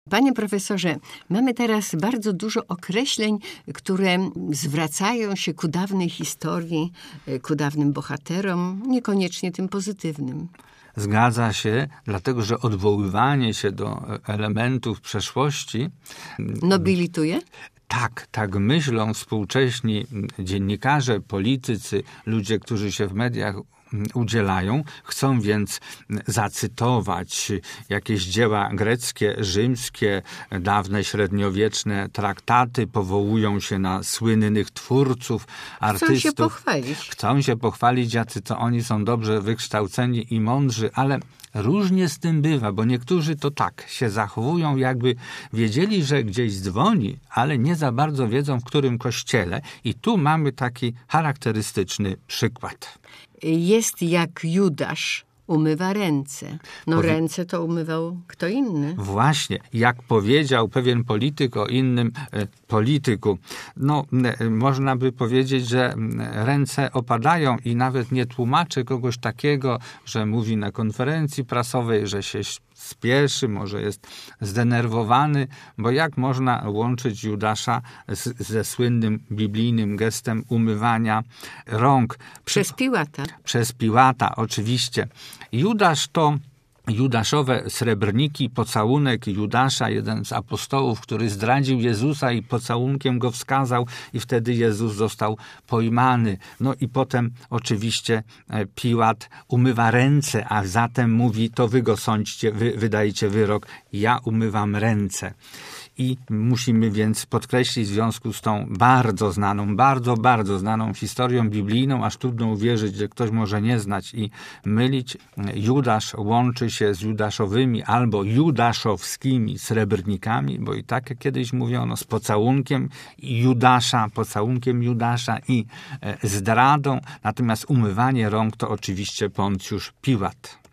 Panie profesorze, mamy teraz bardzo dużo określeń, które zwracają się ku dawnej historii, ku dawnym bohaterom, niekoniecznie tym pozytywnym. Zgadza się, dlatego że odwoływanie się do elementów przeszłości Nobilituje? Tak myślą współcześni dziennikarze, politycy, ludzie, którzy się w mediach udzielają. Chcą więc zacytować jakieś dzieła greckie, rzymskie, dawne średniowieczne traktaty, powołują się na słynnych twórców, artystów. Chcą się pochwalić, jacy to oni są dobrze wykształceni i mądrzy, ale różnie z tym bywa, bo niektórzy to tak się zachowują, jakby wiedzieli, że gdzieś dzwoni, ale nie za bardzo wiedzą, w którym kościele. I tu mamy taki charakterystyczny przykład. Jest jak Judasz umywa ręce. Ręce to umywał kto inny. Właśnie, jak powiedział pewien polityk o innym polityku. Można by powiedzieć, że ręce opadają i nawet nie tłumaczy kogoś takiego, że mówi na konferencji prasowej, że się spieszy, może jest zdenerwowany, bo jak można łączyć Judasza ze słynnym biblijnym gestem umywania rąk? Przez Piłata, oczywiście. Judasz to Judaszowe srebrniki, pocałunek Judasza, jeden z apostołów, który zdradził Jezusa i pocałunkiem go wskazał i wtedy Jezus został pojmany. I potem oczywiście Piłat umywa ręce, a zatem mówi, to wy go sądźcie, wy wydajcie wyrok, ja umywam ręce. I musimy więc podkreślić w związku z tą bardzo znaną, bardzo znaną historią biblijną, aż trudno uwierzyć, że ktoś może nie znać i mylić. Judasz łączy się z judaszowymi albo judaszowskimi srebrnikami, bo i tak kiedyś mówiono, z pocałunkiem Judasza i zdradą. Natomiast umywanie rąk to oczywiście Poncjusz Piłat.